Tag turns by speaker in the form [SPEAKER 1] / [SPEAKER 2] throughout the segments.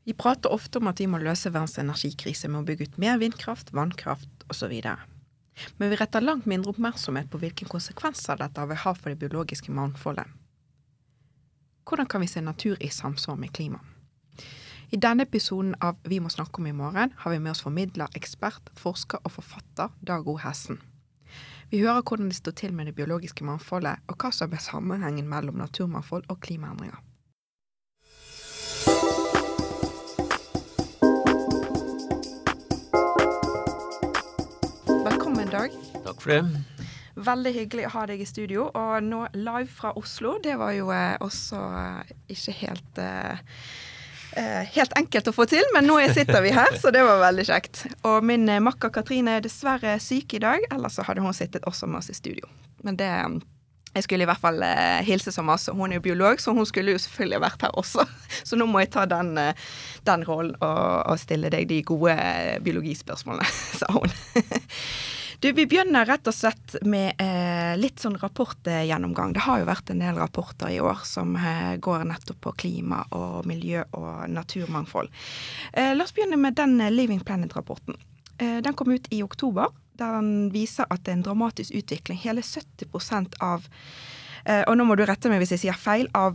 [SPEAKER 1] Vi prater ofte om at vi må løse verdens energikrise med å bygge ut mer vindkraft, vannkraft og så videre. Men vi retter langt mindre oppmerksomhet på hvilke konsekvenser dette vil ha for det biologiske mangfoldet. Hvordan kan vi se natur i samsvar med klima? I denne episoden av Vi må snakke om i morgen har vi med oss formidler, ekspert, forsker og forfatter Dag O. Hessen. Vi hører hvordan det står til med det biologiske mangfoldet, og hva som er sammenhengen mellom naturmangfold og klimaendringer. Velkommen, Dag.
[SPEAKER 2] Takk for det.
[SPEAKER 1] Veldig hyggelig å ha deg i studio, og nå live fra Oslo. Det var jo også ikke helt enkelt å få til, men nå sitter vi her, så det var veldig kjekt. Og min makker Katrine er dessverre syk i dag, ellers så hadde hun sittet også med oss i studio. Men det, jeg skulle i hvert fall hilse som masse. Hun er jo biolog, så hun skulle jo selvfølgelig vært her også. Så nå må jeg ta den rollen og stille deg de gode biologispørsmålene, sa hun. Du, vi begynner rett og slett med litt sånn rapportgjennomgang. Det har jo vært en del rapporter i år som går nettopp på klima og miljø og naturmangfold. La oss begynne med den Living Planet-rapporten. Den kom ut i oktober, der den viser at det er en dramatisk utvikling. Hele 70% av, og nå må du rette meg hvis jeg sier feil, av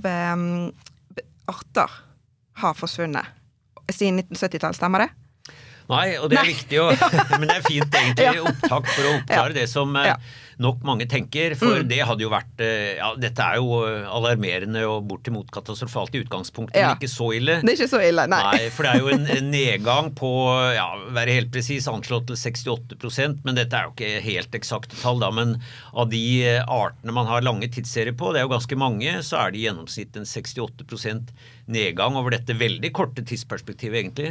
[SPEAKER 1] arter har forsvunnet. Siden 1970-tallet, stemmer det?
[SPEAKER 2] Nei, og det er viktig, men det er fint egentlig opptak for å oppklare det som nok mange tenker, for det hadde jo vært, dette er jo alarmerende og bortimot katastrofalt i utgangspunktet, men ikke så ille.
[SPEAKER 1] Det er ikke så ille, nei.
[SPEAKER 2] Nei, for det er jo en nedgang på, være helt precis, anslått til 68%, men dette er jo ikke helt eksakte tall da, men av de artene man har lange tidsserier på, det er jo ganske mange, så er det i gjennomsnitt en 68% nedgang over dette veldig korte tidsperspektivet egentlig.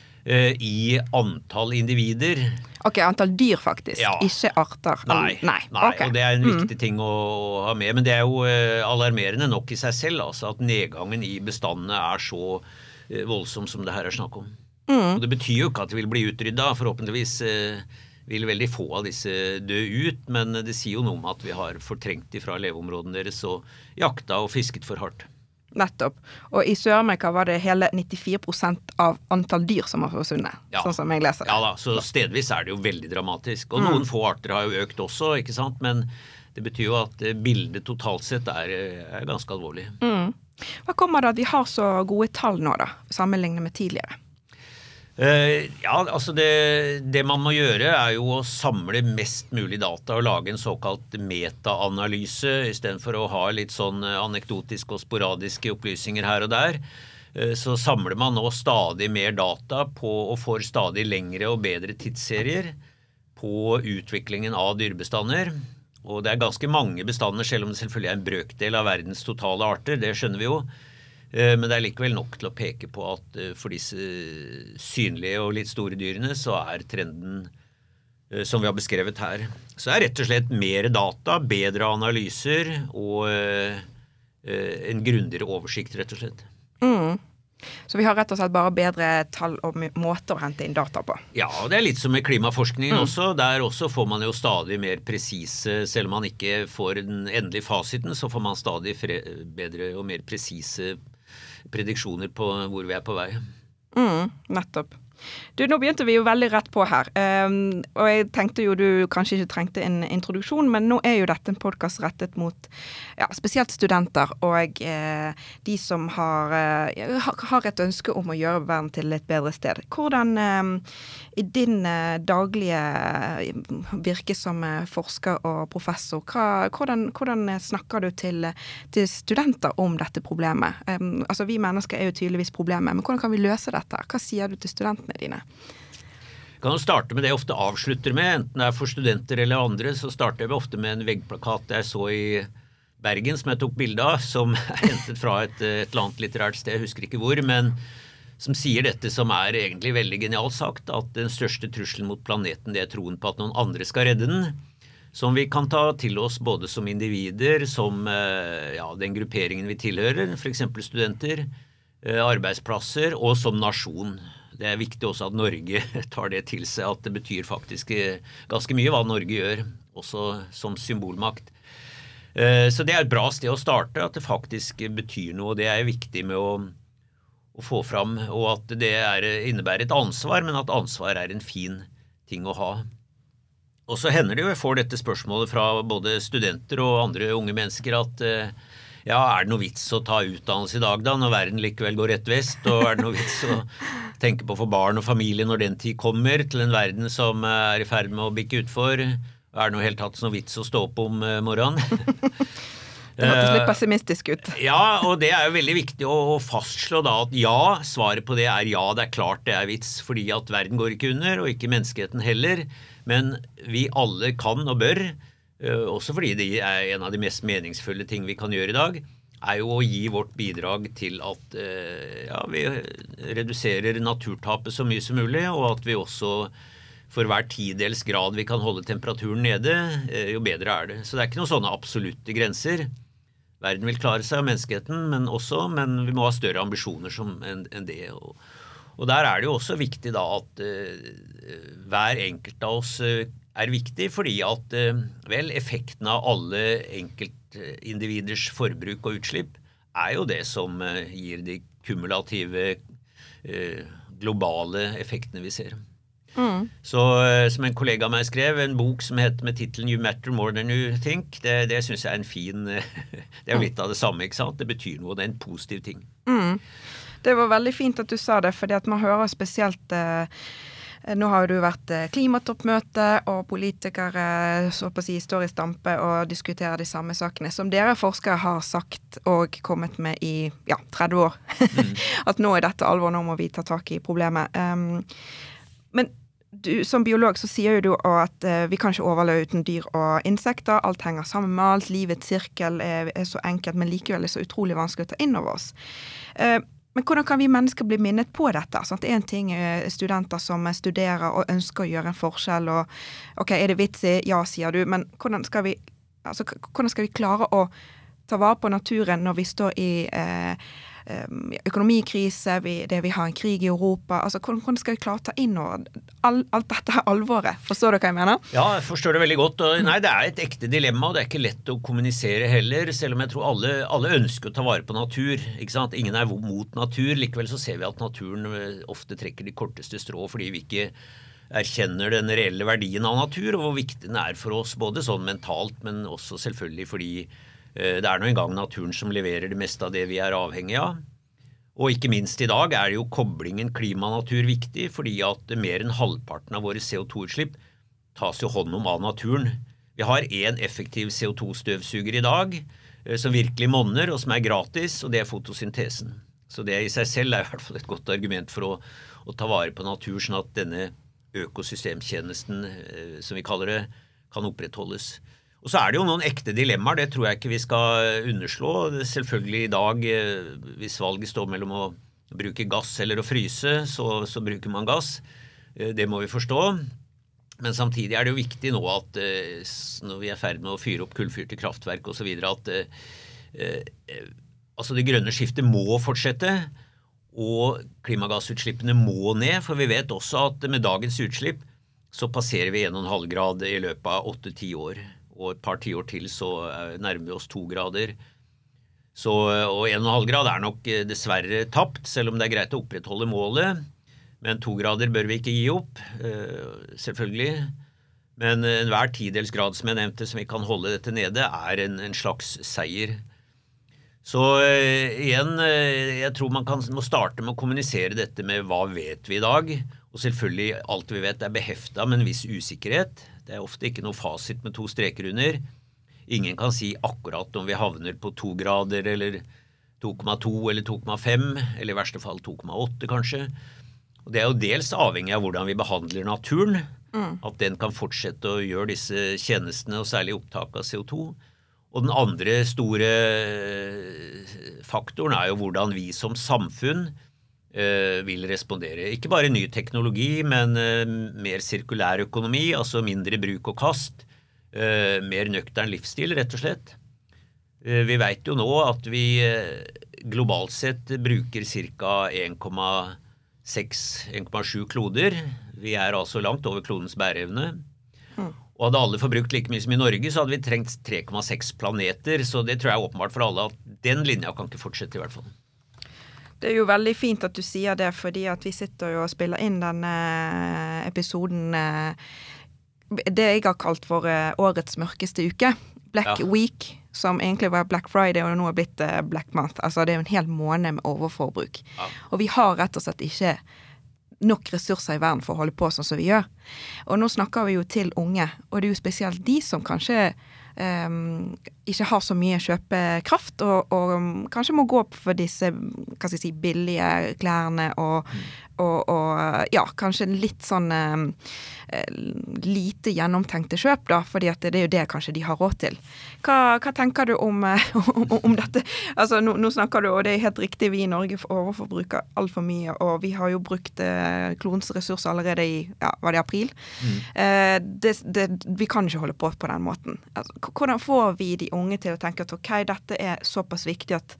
[SPEAKER 2] I antall individer.
[SPEAKER 1] Ok, antall dyr faktisk, ikke arter.
[SPEAKER 2] Nei, okay. Og det er en viktig ting å ha med, men det er jo alarmerende nok i seg selv, altså at nedgangen i bestandene er så voldsom som det her er snakk om. Og det betyr jo ikke at det vil bli utryddet, forhåpentligvis vil veldig få av disse dø ut, men det sier jo noe om at vi har fortrengt ifra leveområdene deres og jakta og fisket for hardt.
[SPEAKER 1] Nettopp. Og i Sør-Amerika var det hele 94% av antall dyr som har forsvunnet, sånn som jeg leser det.
[SPEAKER 2] Ja da, så stedvis er det jo veldig dramatisk. Og noen få arter har jo økt også, ikke sant? Men det betyr jo at bildet totalt sett er ganske alvorlig.
[SPEAKER 1] Hva kommer det at vi har så gode tall nå da, sammenlignet med tidligere?
[SPEAKER 2] Altså det man må gjøre er jo å samle mest mulig data og lage en såkalt meta-analyse i stedet for å ha litt sånn anekdotiske og sporadiske opplysninger her og der. Så samler man nå stadig mer data på og får stadig lengre og bedre tidsserier på utviklingen av dyrebestander. Og det er ganske mange bestander, selv om det selvfølgelig er en brøkdel av verdens totale arter, det skjønner vi jo. Men det er likevel nok til å peke på at for disse synlige og litt store dyrene så er trenden som vi har beskrevet her. Så er rett og slett mer data, bedre analyser og en grundigere oversikt rett og slett.
[SPEAKER 1] Så vi har rett og slett bare bedre tall og måter å hente inn data på.
[SPEAKER 2] Ja, og det er litt som med klimaforskningen også. Der også får man jo stadig mer presise, selv om man ikke får den endelige fasiten, så får man stadig bedre og mer presise prediksjoner på hvor vi er på vei.
[SPEAKER 1] Nettopp. Du, nå begynte vi jo veldig rett på her, og jeg tenkte jo du kanskje ikke trengte en introduksjon, men nå er jo dette en podcast rettet mot spesielt studenter og de som har et ønske om å gjøre verden til et bedre sted. Hvordan i din daglige virke som forsker og professor, hvordan snakker du til studenter om dette problemet? Altså vi mennesker er jo tydeligvis problemet, men hvordan kan vi løse dette? Hva sier du til studentene dine?
[SPEAKER 2] Jeg kan jo starte med det jeg ofte avslutter med, enten det er for studenter eller andre, så starter jeg ofte med en veggplakat jeg så i Bergen som jeg tok bilde av, som er hentet fra et eller annet litterært sted, jeg husker ikke hvor, men som sier dette som er egentlig veldig genialt sagt, at den største trusselen mot planeten det er troen på at noen andre skal redde den, som vi kan ta til oss både som individer, som den grupperingen vi tilhører, for eksempel studenter, arbeidsplasser og som nasjon. Det er viktig også at Norge tar det til seg, at det betyr faktisk ganske mye hva Norge gjør, også som symbolmakt. Så det er et bra sted å starte, at det faktisk betyr noe, og det er viktig med å få fram, og at det innebærer et ansvar, men at ansvar en fin ting å ha. Og så hender det jo jeg får dette spørsmålet fra både studenter og andre unge mennesker at ja, det noe vits å ta utdannelse i dag da, når verden likevel går rett vest, og det noe vits å tenke på for barn og familie når den tid kommer til en verden som I ferd med å bikke utfor, og det noe helt tatt noe vits å stå opp om morgenen.
[SPEAKER 1] Det hørtes litt pessimistisk ut.
[SPEAKER 2] Ja, og det jo veldig viktig å fastslå da at ja, svaret på det ja, det klart det vits, fordi at verden går ikke under, og ikke menneskeheten heller, men vi alle kan og bør, også fordi det en av de mest meningsfulle ting vi kan gjøre I dag, jo å gi vårt bidrag til at ja, vi reduserer naturtapet så mye som mulig, og at vi også for hver tidels grad vi kan holde temperaturen nede, jo bedre det. Så det ikke noen sånne absolutte grenser. Verden vil klare seg av menneskeheten, men vi må ha større ambisjoner enn det. Og der det jo også viktig da at hver enkelt av oss viktig, fordi at vel, effekten av alle enkeltindividers forbruk og utslipp jo det som gir de kumulative globale effektene vi ser. Så som en kollega av meg skrev, en bok som heter med titelen You Matter More Than You Think, det synes jeg en fin, det jo litt av det samme, ikke sant? Det betyr noe, det en positiv ting.
[SPEAKER 1] Det var veldig fint at du sa det, fordi at man hører spesielt, nå har jo du vært klimatoppmøte, og politikere så på å si står I stampe og diskuterer de samme sakene, som dere forskere har sagt og kommet med I 30 år. At nå dette alvor, nå må vi ta tak I problemet. Men du, som biolog så sier jo du at vi kan ikke overleve uten dyr og insekter, alt henger sammen med alt, livets sirkel så enkelt, men likevel så utrolig vanskelig å ta inn over oss. Men hvordan kan vi mennesker bli minnet på dette? Sånn, det en ting studenter som studerer og ønsker å gjøre en forskjell, og ok, det vits I? Ja, sier du, men hvordan skal vi klare å ta vare på naturen når vi står I økonomikrise, vi har en krig I Europa, altså hvordan skal vi klare å ta inn alt dette alvoret? Forstår du hva jeg mener?
[SPEAKER 2] Ja, jeg forstår det veldig godt. Og, nei, det et ekte dilemma, og det ikke lett å kommunisere heller, selv om jeg tror alle ønsker å ta vare på natur, ikke sant? Ingen mot natur, likevel så ser vi at naturen ofte trekker de korteste strå, fordi vi ikke erkjenner den reelle verdien av natur, og hvor viktig den for oss, både sånn mentalt, men også selvfølgelig fordi det nå en gang naturen som leverer det meste av det vi avhengig av. Og ikke minst I dag det jo koblingen klima-natur viktig, fordi at mer enn halvparten av våre CO2-utslipp tas jo hånd om av naturen. Vi har en effektiv CO2-støvsuger I dag, som virkelig monner, og som gratis, og det fotosyntesen. Så det I seg selv I hvert fall et godt argument for å ta vare på natur, sånn at denne økosystemtjenesten, som vi kaller det, kan opprettholdes. Og så det jo noen ekte dilemmaer, det tror jeg ikke vi skal underslå. Selvfølgelig I dag, hvis valget står mellom å bruke gass eller å fryse, så bruker man gass. Det må vi forstå. Men samtidig det jo viktig nå at når vi ferdig med å fyre opp kullfyrte kraftverk og så videre, at altså det grønne skiftet må fortsette, og klimagassutslippene må ned, for vi vet også at med dagens utslipp så passerer vi 1,5 grad I løpet av 8-10 år. Og et par 10 år til så nærmer vi oss 2 grader. Så, og 1,5 grad nok dessverre tapt, selv om det greit å opprettholde målet. Men 2 grader bør vi ikke gi opp, selvfølgelig. Men hver tidels grad som jeg nevnte, som vi kan holde dette nede, en slags seier. Så igjen, jeg tror man må starte med å kommunisere dette med hva vet vi I dag, og selvfølgelig alt vi vet beheftet med en viss usikkerhet. Det ofte ikke noe fasit med 2 streker under. Ingen kan si akkurat om vi havner på 2 grader, eller 2,2 eller 2,5, eller I verste fall 2,8 kanskje. Og det jo dels avhengig av hvordan vi behandler naturen, at den kan fortsette å gjøre disse tjenestene, og særlig opptak av CO2. Og den andre store faktoren jo hvordan vi som samfunn vil respondere. Ikke bare ny teknologi, men mer sirkulær økonomi, altså mindre bruk og kast, mer nøktern livsstil, rett og slett. Vi vet jo nå at vi globalt sett bruker cirka 1,6-1,7 kloder. Vi altså langt over klodens bæreevne. Og hadde alle forbrukt like mye som I Norge, så hadde vi trengt 3,6 planeter, så det tror jeg åpenbart for alle at den linja kan ikke fortsette I hvert fall.
[SPEAKER 1] Det jo veldig fint at du sier det, fordi at vi sitter jo og spiller inn denne episoden, det jeg har kalt for årets mørkeste uke, Black Week, som egentlig var Black Friday, og nå har blitt Black Month. Altså det jo en hel måned med overforbruk. Ja. Og vi har rett og slett ikke nok ressurser i verden for å holde på sånn som vi gjør. Og nå snakker vi jo til unge, og det jo spesielt de som kanskje ikke har så mye kjøpekraft, og kanskje må gå for disse, hva skal jeg si, billige klærne, og ja, kanskje litt sånn lite gjennomtenkte kjøp da, fordi at det jo det kanskje de har råd til. Hva tenker du om dette? Altså, nå snakker du, og det helt riktig, vi i Norge overforbruker alt for mye, og vi har jo brukt klonens ressurser allerede i, ja, var det april? Vi kan ikke holde på den måten. Altså, hvordan får vi de unge til å tenke at ok, dette såpass viktig at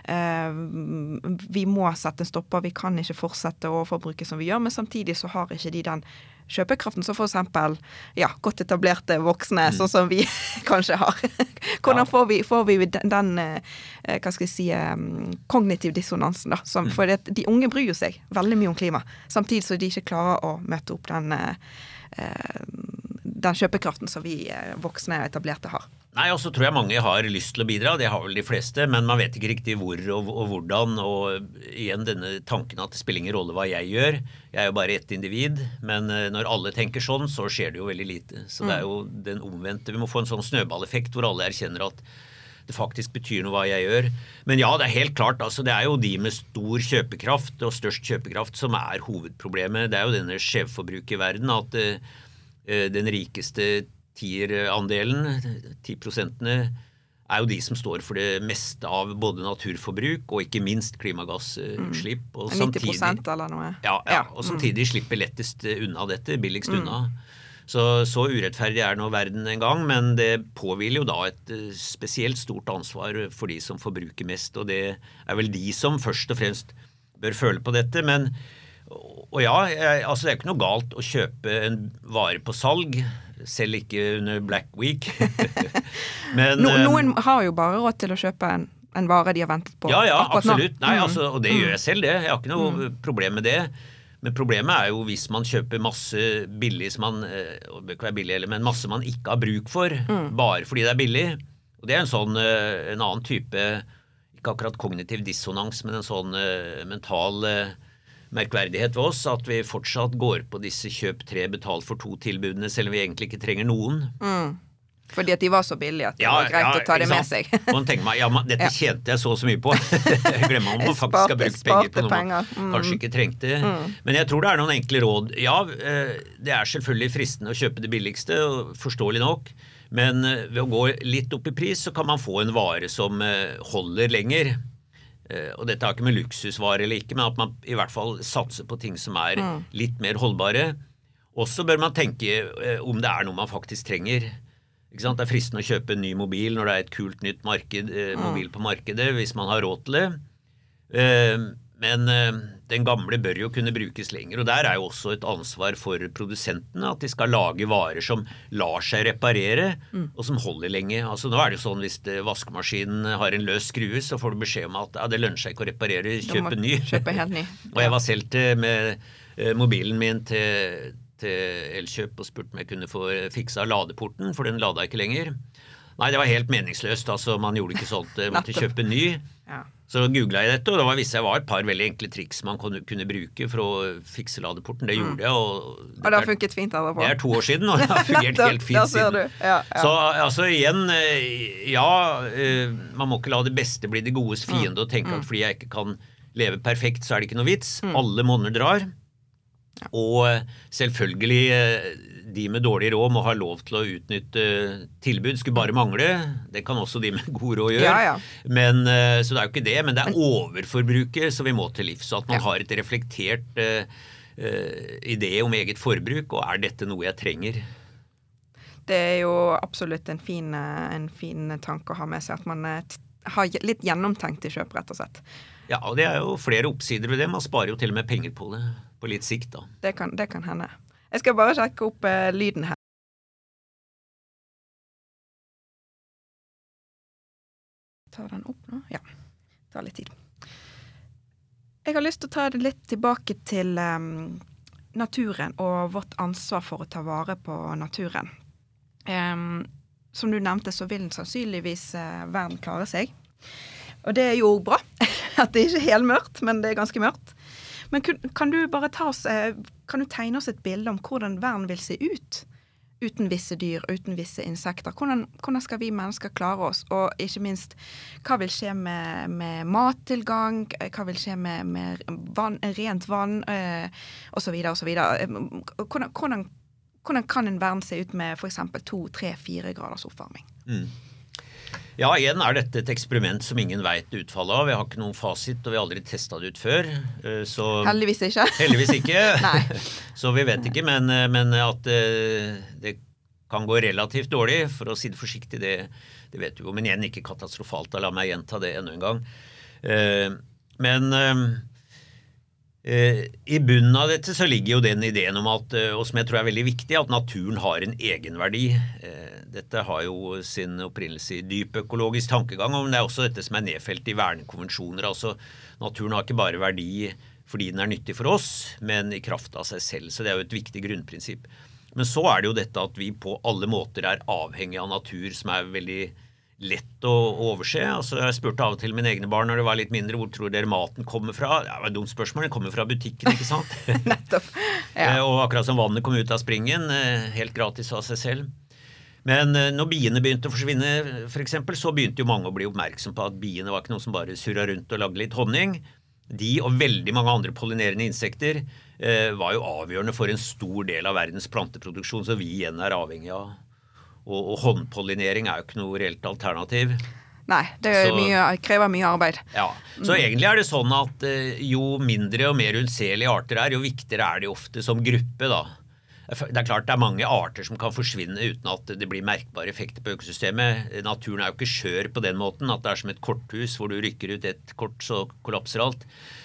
[SPEAKER 1] vi må sette en stopper, vi kan ikke fortsette å forbruke som vi gjør, men samtidig så har ikke de den kjøpekraften som for eksempel, ja, godt etablerte voksne, sånn som vi kanskje har. Hvordan får vi den, hva skal jeg si, kognitiv dissonansen da, for de unge bryr seg veldig mye om klima, samtidig så de ikke klarer å møte opp den kjøpekraften som vi voksne etablerte har.
[SPEAKER 2] Nei, og så tror jeg mange har lyst til å bidra, det har vel de fleste, men man vet ikke riktig hvor og hvordan, og igjen denne tanken at det spiller ingen rolle hva jeg gjør. Jeg jo bare ett individ, men når alle tenker sånn, så skjer det jo veldig lite. Så det jo den omvendte. Vi må få en sånn snøballeffekt hvor alle erkjenner at det faktisk betyr noe hva jeg gjør. Men ja, det helt klart, altså det jo de med stor kjøpekraft og størst kjøpekraft som hovedproblemet. Det jo denne skjevforbruket i verden, at den rikeste andelen, 10%, jo de som står for det meste av både naturforbruk og ikke minst klimagassutslipp. Og
[SPEAKER 1] 90% eller noe.
[SPEAKER 2] Ja, og samtidig slipper lettest unna dette, billigst unna. Så urettferdig nå verden en gang, men det påhviler jo da et spesielt stort ansvar for de som forbruker mest, og det vel de som først og fremst bør føle på dette, men og ja, altså det ikke noe galt å kjøpe en vare på salg, selv ikke under Black Week. Men,
[SPEAKER 1] noen har jo bare råd til å kjøpe en vare de har ventet på.
[SPEAKER 2] Ja, absolutt. Nei, altså, og det gjør jeg selv det. Jeg har ikke noe problem med det. Men problemet jo hvis man kjøper masse billig som man, det bør ikke være billig heller, men masse man ikke har bruk for, bare fordi det billig. Og det en sånn, en annen type, ikke akkurat kognitiv dissonans, men en sånn mental merkverdighet ved oss, at vi fortsatt går på disse kjøp 3 betalt for 2 tilbudene, selv om vi egentlig ikke trenger noen.
[SPEAKER 1] Fordi at de var så billige at det var greit å ta det med seg.
[SPEAKER 2] Og man tenker meg, dette tjente jeg så mye på. Jeg glemmer om man faktisk har brukt penger på noe man kanskje ikke trengte. Men jeg tror det noen enkle råd. Ja, det selvfølgelig fristende å kjøpe det billigste, forståelig nok. Men ved å gå litt opp i pris, så kan man få en vare som holder lenger. Og dette har ikke med luksusvare eller ikke, men at man i hvert fall satser på ting som litt mer holdbare. Også bør man tenke om det noe man faktisk trenger. Ikke sant? Det fristende å kjøpe en ny mobil når det et kult nytt mobil på markedet, hvis man har råd til det. Men den gamle bør jo kunne brukes lenger, og der jo også et ansvar for produsentene, at de skal lage varer som lar seg reparere, og som holder lenge. Altså nå det jo sånn, hvis vaskemaskinen har en løs skrue, så får du beskjed om at det lønner seg ikke å reparere, kjøpe ny.
[SPEAKER 1] Kjøpe helt ny.
[SPEAKER 2] Og jeg var selv med mobilen min til Elkjøp og spurte om jeg kunne få fiksa ladeporten, for den lada ikke lenger. Nei, det var helt meningsløst, altså man gjorde ikke sånt, måtte kjøpe ny. Ja. Så googlet jeg dette, og da visste jeg et par veldig enkle triks man kunne bruke for å fikse ladeporten. Det gjorde jeg, og
[SPEAKER 1] det har funket fint etterpå.
[SPEAKER 2] Det 2 år siden, og det har fungert helt fint siden.
[SPEAKER 1] Ja.
[SPEAKER 2] Så altså igjen, man må ikke la det beste bli det godes fiende, og tenke at fordi jeg ikke kan leve perfekt, så det ikke noe vits. Alle monner drar. Og selvfølgelig de med dårlig råd må ha lov til å utnytte tilbud, skulle bare mangle. Det kan også de med god råd gjøre.
[SPEAKER 1] Ja.
[SPEAKER 2] Men, så det jo ikke det, men det overforbruket så vi må til livs, så at man har et reflektert idé om eget forbruk, og dette noe jeg trenger?
[SPEAKER 1] Det jo absolutt en fin tanke å ha med seg, at man har litt gjennomtenkt i kjøp, rett og slett.
[SPEAKER 2] Ja, og det jo flere oppsider ved det. Man sparer jo til og med penger på det, på litt sikt da.
[SPEAKER 1] Det kan hende. Jeg skal bare sjekke opp lyden her. Tar den opp nå? Ja, det tar litt tid. Jeg har lyst til å ta det litt tilbake til naturen og vårt ansvar for å ta vare på naturen. Som du nevnte, så vil den sannsynligvis verden klare seg. Og det jo bra, at det ikke helt mørkt, men det ganske mørkt. Men kan du bare kan du tegne oss et bilde om hvordan verden vil se ut uten visse dyr, uten visse insekter? Hvordan skal vi mennesker klare oss? Og ikke minst, hva vil skje med mattilgang? Hva vil skje med rent vann? Og så videre, og så videre. Hvordan kan en verden se ut med for eksempel 2, 3, 4 graders oppvarming?
[SPEAKER 2] Ja, igjen dette et eksperiment som ingen vet utfallet av. Vi har ikke noen fasit, og vi har aldri testet det ut før. Så
[SPEAKER 1] heldigvis ikke.
[SPEAKER 2] Heldigvis ikke.
[SPEAKER 1] Nei.
[SPEAKER 2] Så vi vet ikke, men at det kan gå relativt dårlig, for å si det forsiktig, det vet vi jo. Men igjen ikke katastrofalt, da la meg gjenta det enda en gang. I bunnen av dette så ligger jo den ideen om at, og som jeg tror veldig viktig, at naturen har en egenverdi. Dette har jo sin opprinnelse i dyp økologisk tankegang, men det også dette som nedfelt i vernekonvensjoner. Altså, naturen har ikke bare verdi fordi den nyttig for oss, men i kraft av seg selv. Så det jo et viktig grunnprinsipp. Men så det jo dette at vi på alle måter avhengig av natur som veldig lett å overse. Altså, jeg spurte av og til mine egne barn når det var litt mindre, hvor tror dere maten kommer fra? Det var et dumt spørsmål, den kommer fra butikken, ikke sant?
[SPEAKER 1] Nettopp. Ja.
[SPEAKER 2] Og akkurat som vannet kom ut av springen, helt gratis av seg selv. Men når biene begynte å forsvinne, for eksempel, så begynte jo mange å bli oppmerksom på at biene var ikke noe som bare surret rundt og lagde litt honning. De og veldig mange andre pollinerende insekter var jo avgjørende for en stor del av verdens planteproduksjon, så vi igjen avhengig av. Og håndpollinering jo ikke noe reelt alternativ.
[SPEAKER 1] Nei, det krever mye arbeid.
[SPEAKER 2] Ja, så egentlig det sånn at jo mindre og mer unnselige arter jo viktigere det ofte som gruppe da. Det klart det mange arter som kan forsvinne uten at det blir merkbare effekter på økosystemet. Naturen jo ikke skjør på den måten at det som et korthus hvor du rykker ut et kort så kollapser alt.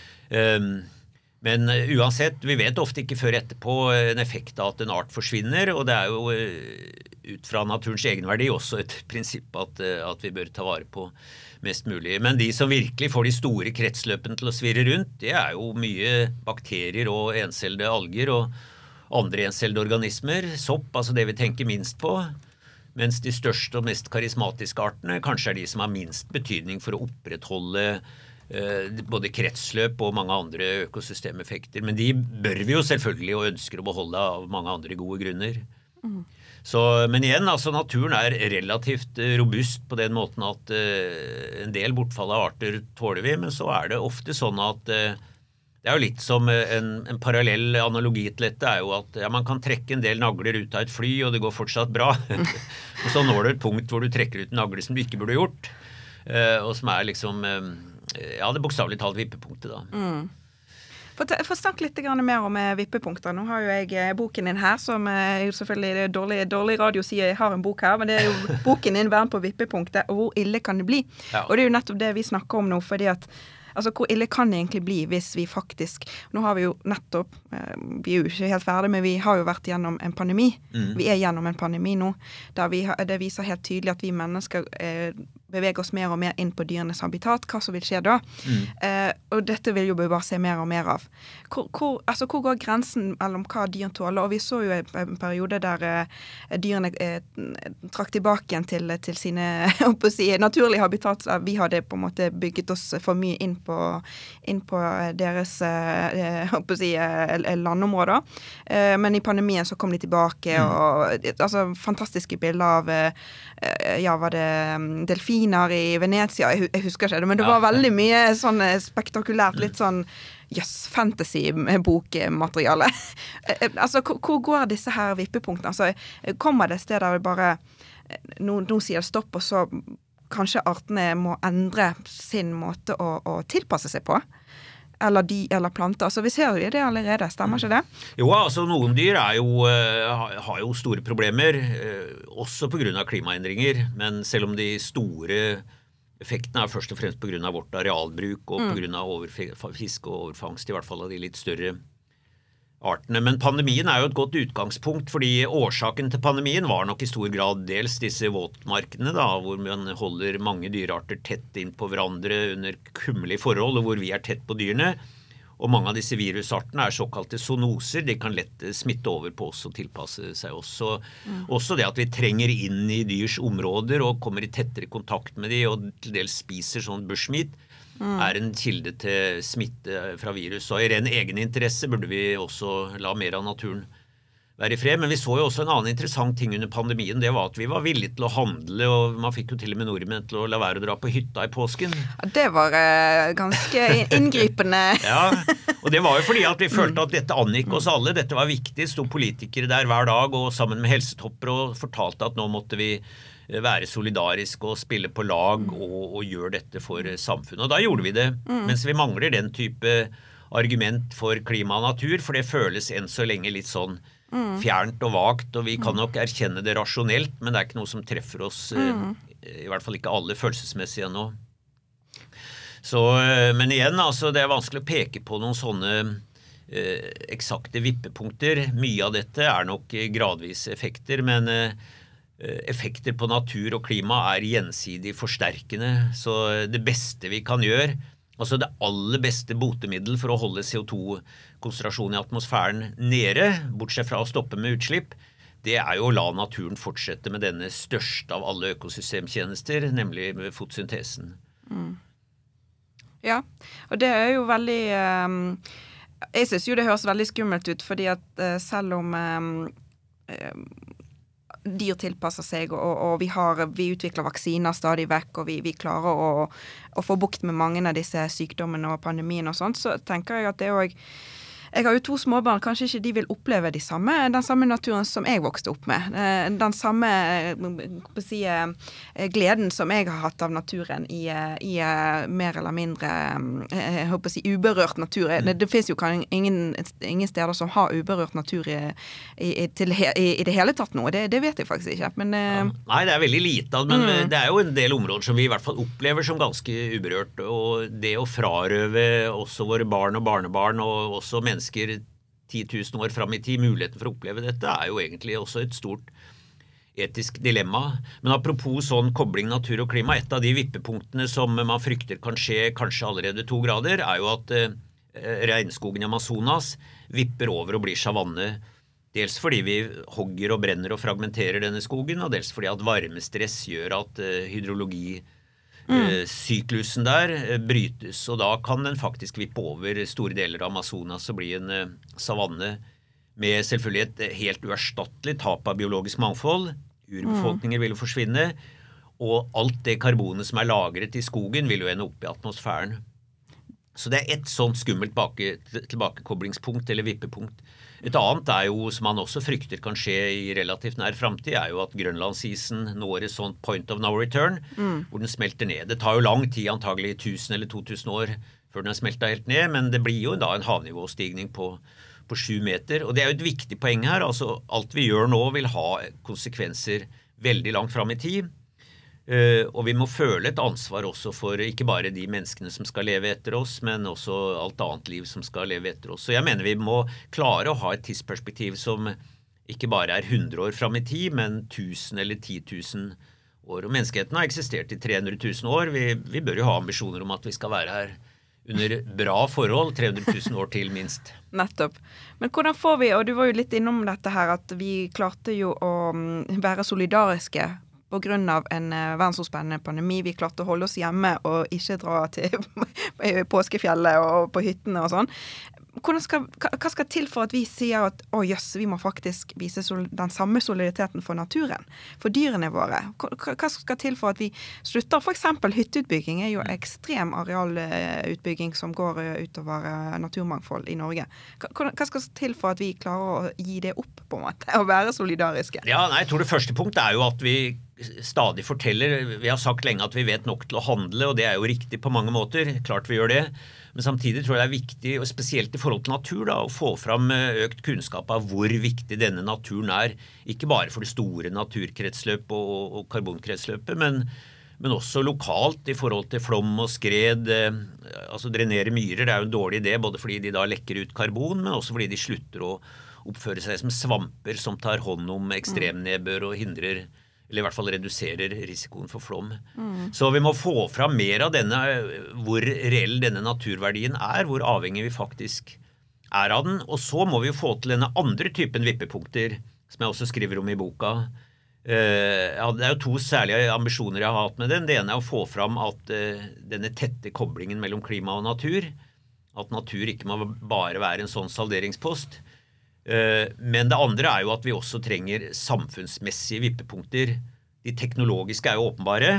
[SPEAKER 2] Men uansett, vi vet ofte ikke før etterpå en effekt av at en art forsvinner, og det jo ut fra naturens egenverdi også et prinsipp at vi bør ta vare på mest mulig. Men de som virkelig får de store kretsløpene til å svirre rundt, det jo mye bakterier og encellede alger og andre encellede organismer, sopp, altså det vi tenker minst på, mens de største og mest karismatiske artene kanskje de som har minst betydning for å opprettholde både kretsløp og mange andre økosystemeffekter. Men de bør vi jo selvfølgelig og ønsker å beholde av mange andre gode grunner. Så, men igjen, altså naturen relativt robust på den måten at en del bortfall av arter tåler vi, men så det ofte sånn at det jo litt som en parallell analogi til dette jo at ja, man kan trekke en del nagler ut av et fly, og det går fortsatt bra. Og så når du et punkt hvor du trekker ut en nagle som du ikke burde gjort, og som liksom, ja, det bokstavelig talt vippepunktet da.
[SPEAKER 1] For snakk litt mer om vippepunkter. Nå har jo jeg boken din her, som jo selvfølgelig dårlig radio sier jeg har en bok her, men det jo boken din Vern på vippepunktet, og hvor ille kan det bli? Ja. Og det jo nettopp det vi snakker om nå, fordi at altså, hvor ille kan det egentlig bli hvis vi faktisk, nå har vi jo nettopp, vi jo ikke helt ferdig, men vi har jo vært gjennom en pandemi. Vi gjennom en pandemi nå, der det viser helt tydelig at vi mennesker beveger oss mer og mer inn på dyrenes habitat, hva som vil skje da. Og dette vil jo vi bare se mer og mer av. Hvor går grensen mellom hva dyr tåler? Og vi så jo en periode der dyrene trakk tilbake igjen til sine naturlige habitat. Vi hadde på en måte bygget oss for mye inn på deres landområder. Men i pandemien så kom de tilbake, og altså fantastiske bilder av var det delfiner i Venezia, jeg husker ikke det, men det var veldig mye sånn spektakulært, litt sånn fantasy-bokmateriale. Altså, hvor går disse her vippepunktene? Altså, kommer det steder bare nå sier det stopp, og så kanskje artene må endre sin måte å tilpasse seg på? Eller planter. Altså, vi ser jo det allerede, stemmer ikke det? Jo,
[SPEAKER 2] altså noen dyr har jo store problemer, også på grunn av klimaendringer, men selv om de store effektene først og fremst på grunn av vårt arealbruk og på grunn av overfiske og overfangst, i hvert fall av de litt større artene. Men pandemien jo et godt utgangspunkt, fordi årsaken til pandemien var nok i stor grad dels disse våtmarkene, da, hvor man holder mange dyrearter tett inn på hverandre under kummelige forhold, og hvor vi tett på dyrene. Og mange av disse virusartene såkalte zoonoser, de kan lett smitte over på oss og tilpasse seg oss. Også det at vi trenger inn i dyrs områder og kommer i tettere kontakt med de og til dels spiser sånn bushmeat, en kilde til smitte fra virus. Så i ren egeninteresse burde vi også la mer av naturen være i fred. Men vi så jo også en annen interessant ting under pandemien, det var at vi var villige til å handle, og man fikk jo til og med nordmenn til å la være å dra på hytta i påsken.
[SPEAKER 1] Ja, det var ganske inngripende.
[SPEAKER 2] Ja, og det var jo fordi at vi følte at dette angikk oss alle, dette var viktig, stod politikere der hver dag og sammen med helsetopper og fortalte at nå måtte vi være solidariske og spille på lag og gjøre dette for samfunnet. Og da gjorde vi det, mens vi mangler den type argument for klima og natur, for det føles enn så lenge litt sånn fjernt og vagt, og vi kan nok erkjenne det rasjonelt, men det ikke noe som treffer oss, i hvert fall ikke alle følelsesmessig ennå. Så, men igjen, altså, det vanskelig å peke på noen sånne eksakte vippepunkter. Mye av dette nok gradvise effekter, men effekter på natur og klima gjensidig forsterkende, så det beste vi kan gjøre, altså det aller beste botemiddel for å holde CO2-konsentrasjonen i atmosfæren nede, bortsett fra å stoppe med utslipp, det jo å la naturen fortsette med denne største av alle økosystemtjenester, nemlig fotosyntesen.
[SPEAKER 1] Ja, og det jo veldig jeg synes jo det høres veldig skummelt ut, fordi at selv om dyr tilpasser seg, og vi utvikler vaksiner stadig vekk, og vi klarer å få bukt med mange av disse sykdommene og pandemien og sånt, så tenker jeg at det også jeg har jo 2 småbarn, kanskje ikke de vil oppleve den samme naturen som jeg vokste opp med. Den samme gleden som jeg har hatt av naturen i mer eller mindre jeg håper å si uberørt natur. Det finnes jo ingen steder som har uberørt natur i det hele tatt nå. Det vet jeg faktisk ikke. Men,
[SPEAKER 2] Nei, det veldig lite, men det jo en del områder som vi i hvert fall opplever som ganske uberørt. Og det å frarøve også våre barn og barnebarn og også mennesker 10 000 år frem i tid, muligheten for å oppleve dette jo egentlig også et stort etisk dilemma. Men apropos sånn kobling natur og klima, et av de vippepunktene som man frykter kan skje kanskje allerede 2 grader, jo at regnskogen i Amazonas vipper over og blir savanne. Dels fordi vi hogger og brenner og fragmenterer denne skogen, og dels fordi at varmestress gjør at syklusen der brytes, og da kan den faktisk vippe over store deler av Amazonas og bli en savanne med selvfølgelig et helt uerstattelig tap av biologisk mangfold. Urbefolkninger vil forsvinne, og alt det karbonet som lagret i skogen vil jo ende opp i atmosfæren. Så det et sånt skummelt tilbakekoblingspunkt eller vippepunkt. Et annet jo, som man også frykter kan skje i relativt nær fremtid, jo at Grønlandsisen når et sånt point of no return, hvor den smelter ned. Det tar jo lang tid, antagelig 1000 eller 2000 år før den smeltet helt ned, men det blir jo da en havnivåstigning på 7 meter. Og det jo et viktig poeng her, altså alt vi gjør nå vil ha konsekvenser veldig langt frem i tid. Og vi må føle et ansvar også for ikke bare de menneskene som skal leve etter oss, men også alt annet liv som skal leve etter oss. Så jeg mener vi må klare å ha et tidsperspektiv som ikke bare 100 år frem i tid, men 1000 eller 10 000 år. Og menneskeheten har eksistert i 300 000 år. Vi bør jo ha ambisjoner om at vi skal være her under bra forhold, 300 000 år til minst.
[SPEAKER 1] Nettopp. Men hvordan får vi, og du var jo litt innom dette her, at vi klarte jo å være solidariske på grunn av en verdensomspennende pandemi. Vi klarte å holde oss hjemme og ikke dra til påskefjellet og på hyttene og sånn. Hva skal til for at vi sier at vi må faktisk vise den samme solidariteten for naturen, for dyrene våre? Hva skal til for at vi slutter? For eksempel hytteutbygging jo ekstrem arealutbygging som går utover naturmangfold i Norge. Hva skal til for at vi klarer å gi det opp på en måte, og være solidariske?
[SPEAKER 2] Ja, jeg tror det første punktet jo at vi stadig forteller, vi har sagt lenge at vi vet nok til å handle, og det jo riktig på mange måter, klart vi gjør det, men samtidig tror jeg det viktig, og spesielt i forhold til natur, da, å få fram økt kunnskap av hvor viktig denne naturen ikke bare for det store naturkretsløp og karbonkretsløpet, men også lokalt i forhold til flom og skred, altså drenere myrer jo en dårlig idé, både fordi de da lekker ut karbon, men også fordi de slutter å oppføre seg som svamper som tar hånd om ekstremnedbør og hindrer eller i hvert fall reduserer risikoen for flom. Så vi må få fram mer av denne, hvor reell denne naturverdien hvor avhengig vi faktisk av den, og så må vi jo få til denne andre typen vippepunkter, som jeg også skriver om i boka. Ja, det jo to særlige ambisjoner jeg har hatt med den. Det ene å få fram at denne tette koblingen mellom klima og natur, at natur ikke må bare være en sånn salderingspost, men det andre jo at vi også trenger samfunnsmessige vippepunkter. De teknologiske jo åpenbare,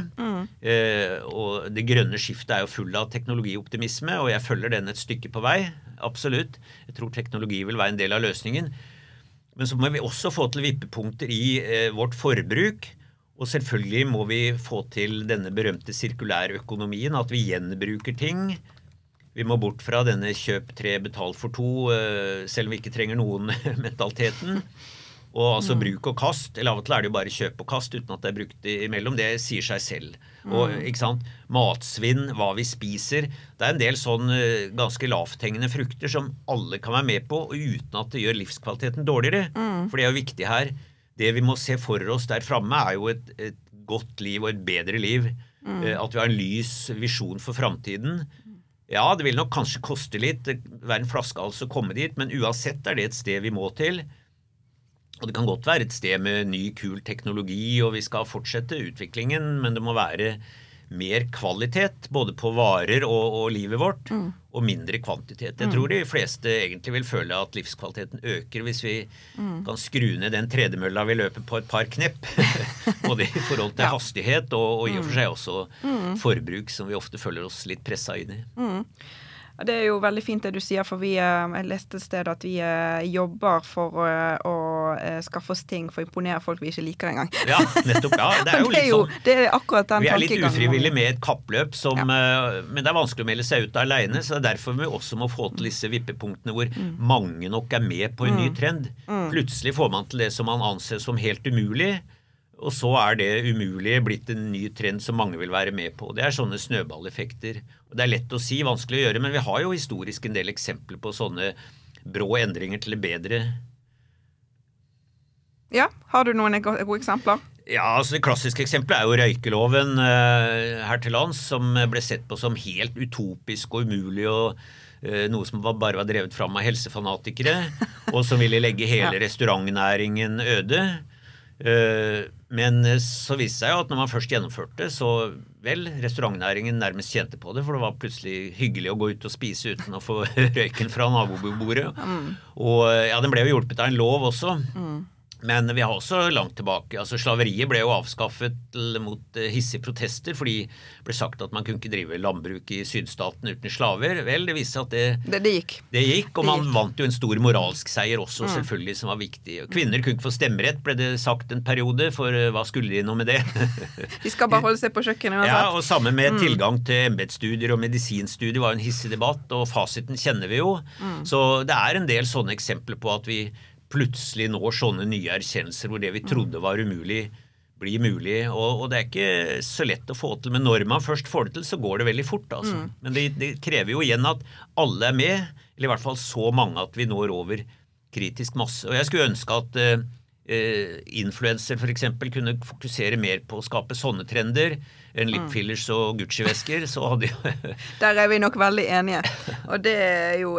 [SPEAKER 2] og det grønne skiftet jo full av teknologioptimisme, og jeg følger den et stykke på vei, absolutt. Jeg tror teknologi vil være en del av løsningen. Men så må vi også få til vippepunkter i vårt forbruk, og selvfølgelig må vi få til denne berømte sirkulære økonomien, at vi gjenbruker ting. Vi må bort fra denne kjøp 3, betal for 2, selv om vi ikke trenger noen mentaliteten. Og altså bruk og kast, eller av og til det jo bare kjøp og kast uten at det brukt imellom, det sier seg selv. Og ikke sant, matsvinn, hva vi spiser, det en del sånn ganske lavthengende frukter som alle kan være med på, og uten at det gjør livskvaliteten dårligere. For det jo viktig her. Det vi må se for oss der fremme jo et godt liv og et bedre liv. At vi har en lys visjon for fremtiden. Ja, det vil nok kanskje koste litt, være en flaskehals å komme dit, men uansett det et sted vi må til. Og det kan godt være et sted med ny, kul teknologi, og vi skal fortsette utviklingen, men det må være mer kvalitet, både på varer og livet vårt, og mindre kvantitet. Jeg tror de fleste egentlig vil føle at livskvaliteten øker hvis vi kan skru ned den tredemølla vi løper på et par knepp, både i forhold til hastighet, og i og for seg også forbruk, som vi ofte føler oss litt presset inn i.
[SPEAKER 1] Det jo veldig fint det du sier, for jeg leste et sted at vi jobber for å skaffe oss ting for å imponere folk vi ikke liker engang.
[SPEAKER 2] Ja, nettopp, ja. Det jo litt sånn.
[SPEAKER 1] Det akkurat den tankegangen.
[SPEAKER 2] Vi litt ufrivillig med et kappløp, men det vanskelig å melde seg ut alene, så derfor vi også må få til disse vippepunktene hvor mange nok med på en ny trend. Plutselig får man til det som man anser som helt umulig, og så det umulige blitt en ny trend som mange vil være med på. Det sånne snøballeffekter. Og det lett å si, vanskelig å gjøre, men vi har jo historisk en del eksempler på sånne brå endringer til det bedre.
[SPEAKER 1] Ja, har du noen gode eksempler?
[SPEAKER 2] Ja, altså det klassiske eksempelet jo røykeloven her til lands, som ble sett på som helt utopisk og umulig, og noe som bare var drevet fram av helsefanatikere, og som ville legge hele restaurantnæringen øde. Men så viste seg jo at når man først gjennomførte, så restaurantnæringen nærmest tjente på det, for det var plutselig hyggelig å gå ut og spise uten å få røyken fra nabobordet. Og ja, den ble jo hjulpet av en lov også. Men vi har også langt tilbake, altså slaveriet ble jo avskaffet mot hissige protester, fordi det ble sagt at man kunne ikke drive landbruk i sydstaten uten slaver. Vel, det viste seg at det gikk, og man vant jo en stor moralsk seier også, selvfølgelig, som var viktig. Kvinner kunne ikke få stemmerett, ble det sagt en periode, for hva skulle de nå med det?
[SPEAKER 1] De skal bare holde seg på kjøkkenet.
[SPEAKER 2] Ja, og sammen med tilgang til embetsstudier og medisinstudier var en hissig debatt, og fasiten kjenner vi jo. Så det en del sånne eksempler på at vi plutselig når sånne nye erkjennelser hvor det vi trodde var umulig blir mulig, og det ikke så lett å få til, men når man først får det til så går det veldig fort altså. Men det krever jo igjen at alle med, eller i hvert fall så mange at vi når over kritisk masse, og jeg skulle ønske at influencer for eksempel kunne fokusere mer på å skape sånne trender enn lipfillers og Gucci-vesker, så hadde jo
[SPEAKER 1] Der vi nok veldig enige, og det jo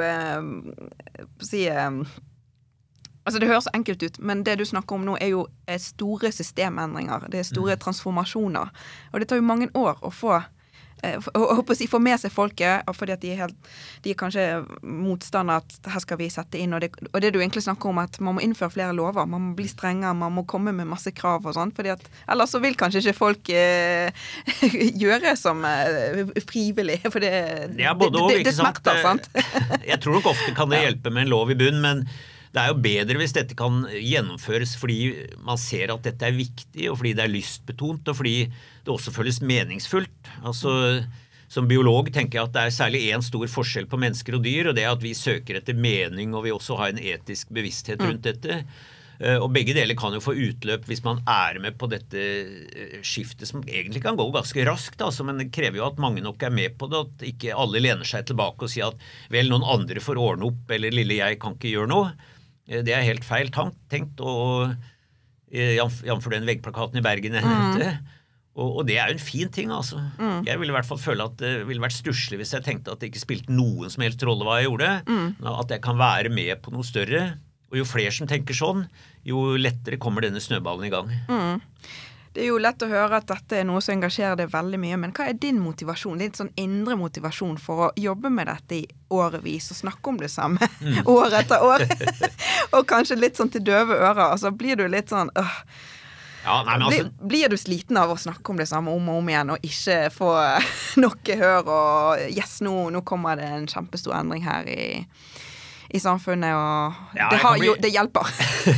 [SPEAKER 1] Altså det høres enkelt ut, men det du snakker om nå jo store systemendringer, det store transformasjoner, og det tar jo mange år å få med seg folket, fordi at de kanskje motstander at her skal vi sette inn, og det du egentlig snakker om at man må innføre flere lover, man må bli strengere, man må komme med masse krav og sånn, fordi at ellers så vil kanskje ikke folk gjøre som frivillig, for det smerter, sant?
[SPEAKER 2] Jeg tror nok ofte kan det hjelpe med en lov i bunn, men det jo bedre hvis dette kan gjennomføres fordi man ser at dette viktig, og fordi det lystbetont, og fordi det også føles meningsfullt. Altså, som biolog tenker jeg at det særlig en stor forskjell på mennesker og dyr, og det at vi søker etter mening, og vi også har en etisk bevissthet rundt dette. Og begge deler kan jo få utløp hvis man med på dette skiftet, som egentlig kan gå ganske raskt, altså, men det krever jo at mange nok med på det, at ikke alle lener seg tilbake og sier at vel, noen andre får ordne opp, eller lille jeg kan ikke gjøre noe. Det helt feil tenkt, og Jamfor den veggplakaten i Bergen jeg nevnte. Og det jo en fin ting, altså. Jeg ville I hvert fall føle at det ville vært stusslig hvis jeg tenkte at det ikke spilte noen som helst rolle hva jeg gjorde, at jeg kan være med på noe større. Og jo flere som tenker sånn, jo lettere kommer denne snøballen I gang.
[SPEAKER 1] Det jo lett å høre at dette noe som engasjerer deg veldig mye, men hva din motivasjon, din sånn indre motivasjon for å jobbe med dette I årevis og snakke om det samme år etter år? Og kanskje litt sånn til døve ører, altså blir du litt sånn,
[SPEAKER 2] Ja, nei, men altså...
[SPEAKER 1] blir du sliten av å snakke om det samme om og om igjen, og ikke få noe hør, og yes, nå kommer det en kjempestor endring her I samfunnet, og ja, det hjelper.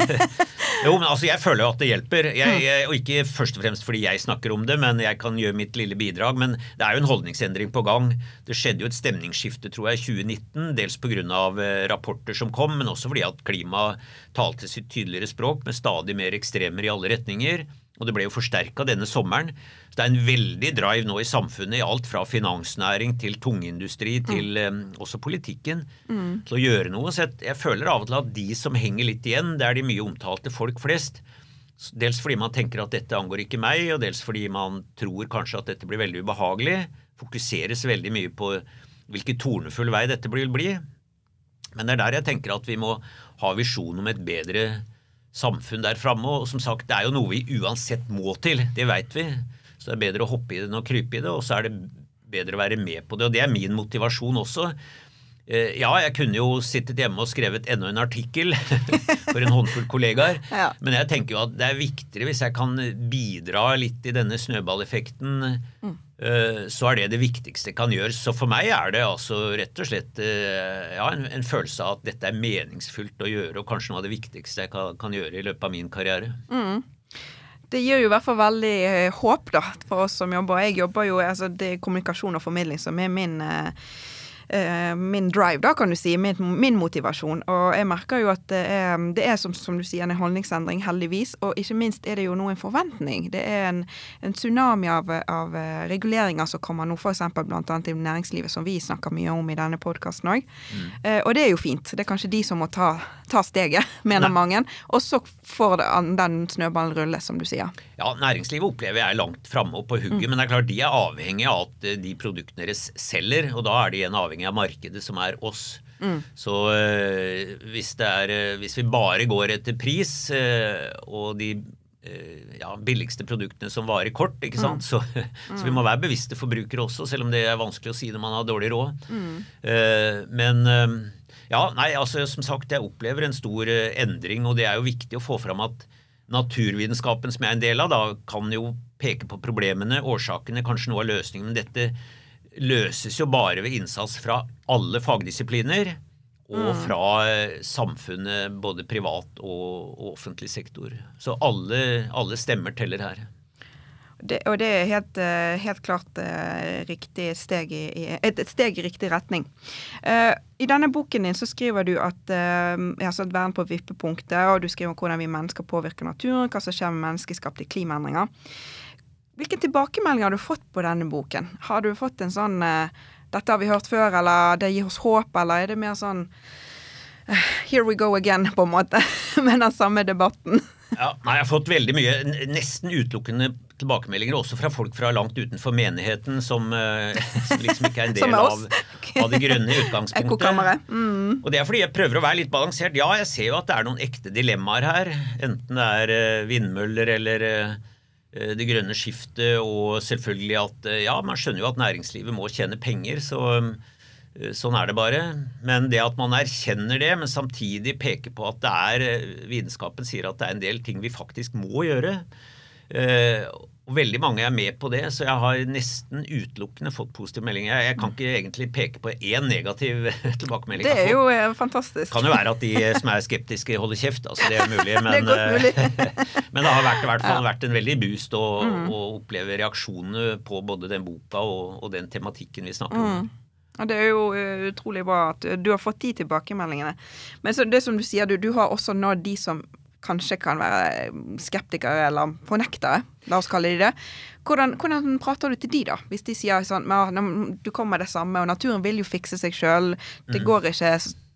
[SPEAKER 2] Jo, men altså jeg føler jo at det hjelper, og ikke først og fremst fordi jeg snakker om det, men jeg kan gjøre mitt lille bidrag, men det jo en holdningsendring på gang. Det skjedde jo et stemningsskifte, tror jeg, I 2019, dels på grunn av rapporter som kom, men også fordi at klima talte sitt tydeligere språk med stadig mer ekstremer I alle retninger, og det ble jo forsterket denne sommeren. Så det en veldig drive nå I samfunnet, I alt fra finansnæring til tungindustri til også politikken, til å gjøre noe. Så jeg føler av og til at de som henger litt igjen, det de mye omtalte folk flest. Dels fordi man tenker at dette angår ikke meg, og dels fordi man tror kanskje at dette blir veldig ubehagelig, fokuseres veldig mye på hvilken tornefull vei dette vil bli. Men det der jeg tenker at vi må ha visjon om et bedre samfunn der fremme, og som sagt, det jo noe vi uansett må til, det vet vi. Så det bedre å hoppe I det enn å krype I det, og så det bedre å være med på det, og det min motivasjon også. Ja, jeg kunne jo sittet hjemme og skrevet enda en artikkel for en håndfull kollegaer, men jeg tenker jo at det viktigere hvis jeg kan bidra litt I denne snøballeffekten, så det viktigste jeg kan gjøre. Så for meg det altså rett og slett en følelse av at dette meningsfullt å gjøre, og kanskje noe av det viktigste jeg kan gjøre I løpet av min karriere.
[SPEAKER 1] Det gir jo I hvert fall veldig håp da, for oss som jobber. Jeg jobber jo, altså det kommunikasjon og formidling som min drive da, kan du si, min motivasjon, og jeg merker jo at det som du sier, en holdningsendring heldigvis, og ikke minst det jo nå en forventning. Det en tsunami av reguleringer som kommer nå, for eksempel blant annet I næringslivet, som vi snakker mye om I denne podcasten også. Og det jo fint. Det kanskje de som må ta steget, mener mange, og så får den snøballen rulle, som du sier.
[SPEAKER 2] Ja, næringslivet opplever jeg langt fremme og på hugget, men det klart de avhengige av at de produktene deres selger, og da de en avhengig av markedet som oss. Så hvis vi bare går etter pris og de billigste produktene som varer kort, ikke sant? Så vi må være bevisste forbrukere også, selv om det vanskelig å si når man har dårlig råd. Men altså som sagt, jeg opplever en stor endring, og det jo viktig å få fram at naturvitenskapen som jeg en del av, da kan jo peke på problemene, årsakene, kanskje noe av løsningen, men dette løses jo bare ved innsats fra alle fagdisipliner og fra samfunnet, både privat og offentlig sektor. Så alle stemmer teller her.
[SPEAKER 1] Og det helt klart riktig et steg I riktig retning. I denne boken din så skriver du at jeg har satt verden på vippepunktet, og du skriver om hvordan vi mennesker påvirker naturen, hva som skjer med menneskeskapte klimaendringer. Hvilke tilbakemeldinger har du fått på denne boken? Har du fått en sånn, dette har vi hørt før, eller det gir oss håp, eller det mer sånn, here we go again, på en måte, med den samme debatten?
[SPEAKER 2] Ja, nei, jeg har fått veldig mye, nesten utelukkende tilbakemeldinger, også fra folk fra langt utenfor menigheten, som liksom ikke en del av det grønne utgangspunktet. Og det fordi jeg prøver å være litt balansert. Ja, jeg ser jo at det noen ekte dilemmaer her, enten det vindmøller eller det grønne skiftet, og selvfølgelig at, man skjønner jo at næringslivet må tjene penger, så sånn det bare. Men det at man erkjenner det, men samtidig peker på at det vitenskapen sier at det en del ting vi faktisk må gjøre, og veldig mange med på det, så jeg har nesten utelukkende fått positive meldinger. Jeg kan ikke egentlig peke på en negativ tilbakemelding.
[SPEAKER 1] Det jo fantastisk.
[SPEAKER 2] Kan jo være at de som skeptiske holder kjeft, altså det mulig, men,
[SPEAKER 1] det godt mulig.
[SPEAKER 2] Men det har i hvert fall vært en veldig boost å oppleve reaksjonene på både den boka og den tematikken vi snakker om.
[SPEAKER 1] Og det jo utrolig bra at du har fått de tilbakemeldingene. Men så det som du sier, du har også nådd de som kanskje kan være skeptikere eller fornektere, la oss kalle de det. Hvordan prater du til de da? Hvis de sier sånn, du kommer det samme, og naturen vil jo fikse seg selv, det går ikke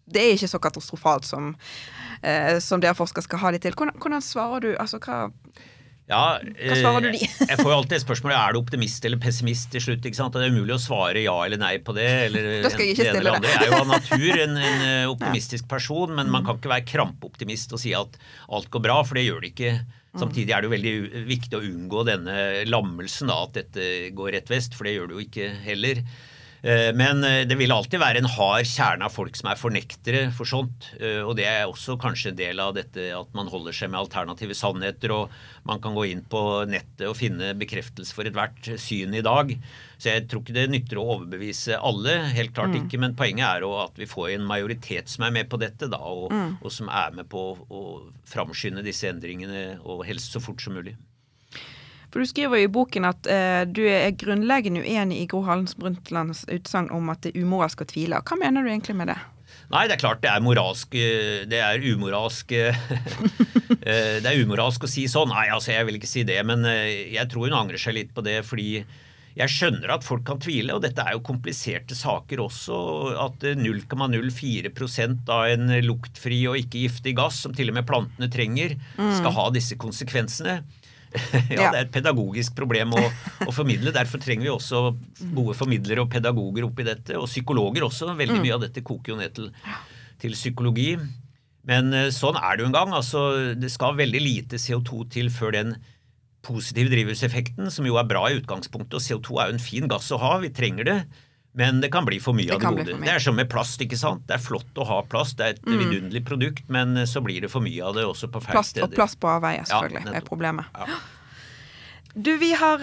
[SPEAKER 1] det ikke så katastrofalt som dere forskere skal ha det til. Hvordan svarer du, altså hva svarer du de?
[SPEAKER 2] Jeg får jo alltid et spørsmål, er du optimist eller pessimist til slutt, ikke sant? Og det umulig å svare ja eller nei på det, eller
[SPEAKER 1] da skal jeg ikke stille det.
[SPEAKER 2] Jeg jo av natur en optimistisk person, men man kan ikke være krampeoptimist og si at alt går bra, for det gjør det ikke. Samtidig det jo veldig viktig å unngå denne lammelsen da, at dette går rett vest, for det gjør det jo ikke heller. Men det vil alltid være en hard kjerne av folk som fornektere for sånt, og det også kanskje en del av dette at man holder seg med alternative sannheter, og man kan gå inn på nettet og finne bekreftelse for et hvert syn i dag. Så jeg tror ikke det nytter å overbevise alle, helt klart ikke, men poenget jo at vi får en majoritet som med på dette da, og som med på å framskynde disse endringene, og helst så fort som mulig.
[SPEAKER 1] For du skriver jo i boken at du grunnleggende uenig i Gro Harlem Brundtlands utsagn om at det umoralsk å tvile. Hva mener du egentlig med det?
[SPEAKER 2] Nei, det klart det moralsk, det umoralsk det umoralsk å si sånn. Nei, altså jeg vil ikke si det, men jeg tror hun angrer seg litt på det, fordi jeg skjønner at folk kan tvile, og dette jo kompliserte saker også, at 0,04% av en luktfri og ikke giftig gass, som til og med plantene trenger, skal ha disse konsekvensene. Ja, det et pedagogisk problem å formidle. Derfor trenger vi også gode formidlere og pedagoger oppi dette, og psykologer også. Veldig mye av dette koker jo ned til psykologi. Men sånn det jo en gang. Altså, det skal veldig lite CO2 til før den positive drivhuseffekten, som jo bra i utgangspunktet, og CO2 jo en fin gass å ha, vi trenger det. Men det kan bli for mye av det gode. Det som med plast, ikke sant? Det flott å ha plast, det et vidunderlig produkt, men så blir det for mye av det også på feil steder.
[SPEAKER 1] Og plast på avveie, selvfølgelig, det problemet. Ja. Du, vi har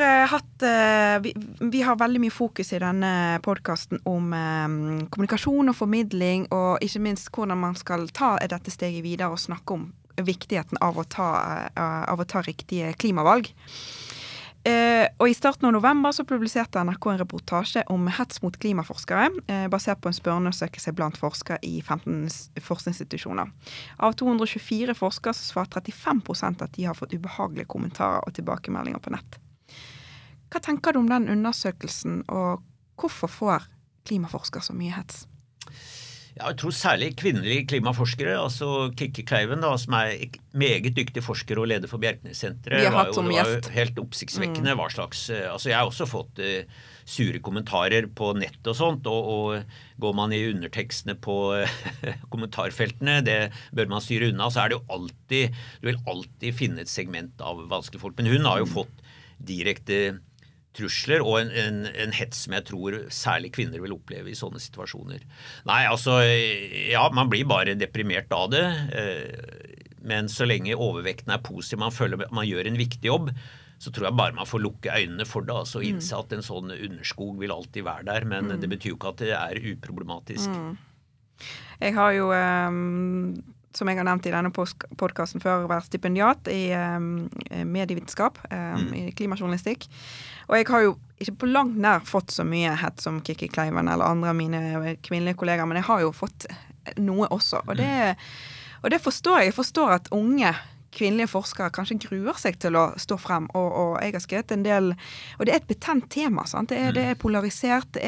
[SPEAKER 1] veldig mye fokus i denne podcasten om kommunikasjon og formidling, og ikke minst hvordan man skal ta dette steget videre og snakke om viktigheten av å ta riktige klimavalg. Og i starten av november så publiserte NRK en reportasje om hets mot klimaforskere, basert på en spørreundersøkelse blant forskere i 15 forskningsinstitusjoner. Av 224 forskere så svarer 35% at de har fått ubehagelige kommentarer og tilbakemeldinger på nett. Hva tenker du om den undersøkelsen, og hvorfor får klimaforskere så mye hets?
[SPEAKER 2] Jeg tror særlig kvinnelige klimaforskere, altså Kikki Kleiven da, som meget dyktig forsker og leder for Bjerknessenteret.
[SPEAKER 1] Vi har hatt som gjest.
[SPEAKER 2] Helt oppsiktsvekkende hva slags, altså jeg har også fått sure kommentarer på nett og sånt, og går man i undertekstene på kommentarfeltene, det bør man styre unna, så det jo alltid, du vil alltid finne et segment av vanskelige folk, men hun har jo fått direkte trusler og en hets som jeg tror særlig kvinner vil oppleve i sånne situasjoner. Nei, altså, ja, man blir bare deprimert av det, men så lenge overvekten positiv, man føler at man gjør en viktig jobb, så tror jeg bare man får lukke øynene for det, altså innse at en sånn underskog vil alltid være der, men det betyr jo ikke at det uproblematisk.
[SPEAKER 1] Jeg har jo som jeg har nevnt i denne podcasten før, vært stipendiat i medievitenskap, i klimajournalistikk. Og jeg har jo ikke på langt nær fått så mye hett som Kikki Kleiven eller andre av mine kvinnelige kolleger, men jeg har jo fått noe også. Og det forstår jeg. Jeg forstår at unge kvinnelige forskere kanskje gruer seg til å stå frem, og jeg har skrevet en del, og det et betent tema, sant? Det polarisert,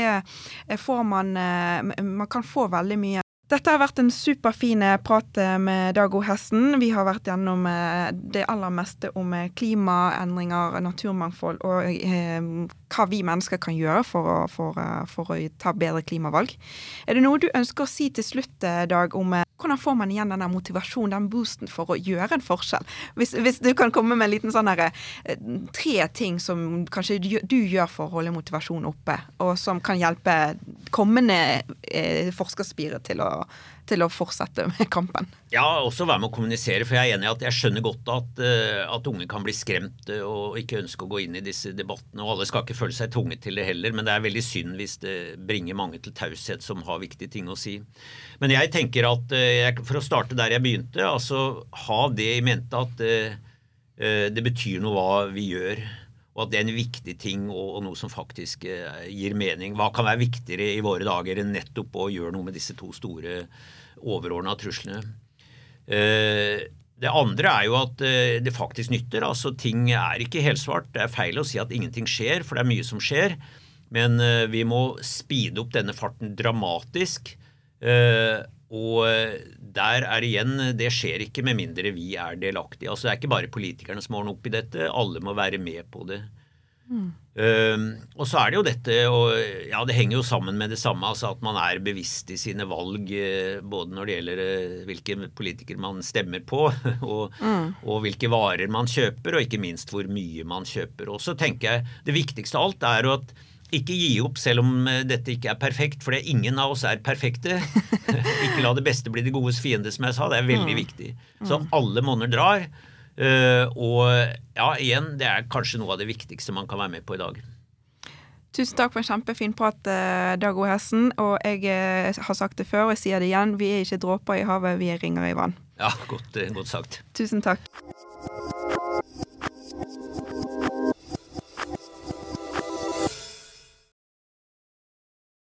[SPEAKER 1] man kan få veldig mye. Dette har vært en superfin prat med Dag O. Hessen. Vi har vært gjennom det aller meste om klimaendringer, naturmangfold og hva vi mennesker kan gjøre for å ta bedre klimavalg. Det noe du ønsker å si til slutt, Dag, om hvordan får man igjen denne motivasjonen, den boosten for å gjøre en forskjell? Hvis du kan komme med en liten sånn her, 3 ting som kanskje du gjør for å holde motivasjonen oppe, og som kan hjelpe kommende forskerspire til å fortsette med kampen. Ja,
[SPEAKER 2] også være med å kommunisere, for jeg enig i at jeg skjønner godt at unge kan bli skremt og ikke ønske å gå inn i disse debattene, og alle skal ikke føle seg tvunget til det heller, men det veldig synd hvis det bringer mange til taushet som har viktige ting å si. Men jeg tenker at, for å starte der jeg begynte, altså ha det i mente at det betyr noe hva vi gjør, og at det en viktig ting og noe som faktisk gir mening. Hva kan være viktigere i våre dager enn nettopp å gjøre noe med disse 2 store overordnede truslene? Det andre jo at det faktisk nytter, altså ting ikke helsvart, det feil å si at ingenting skjer, for det mye som skjer, men vi må speede opp denne farten dramatisk, Og der igjen, det skjer ikke med mindre vi delaktige. Altså det ikke bare politikerne som ordner opp i dette, alle må være med på det. Og så det jo dette, og ja, det henger jo sammen med det samme, altså at man bevisst i sine valg, både når det gjelder hvilke politikere man stemmer på, og hvilke varer man kjøper, og ikke minst hvor mye man kjøper. Og så tenker jeg, det viktigste av alt jo at ikke gi opp selv om dette ikke perfekt, for ingen av oss perfekte. Ikke la det beste bli det godes fiende, som jeg sa, det veldig viktig. Så alle monner drar, og ja, igjen, det kanskje noe av det viktigste man kan være med på i dag.
[SPEAKER 1] Tusen takk for en kjempefin prat, Dag O. Hessen, og jeg har sagt det før, og jeg sier det igjen, vi ikke dråper i havet, vi ringer i vann.
[SPEAKER 2] Ja, godt sagt.
[SPEAKER 1] Tusen takk.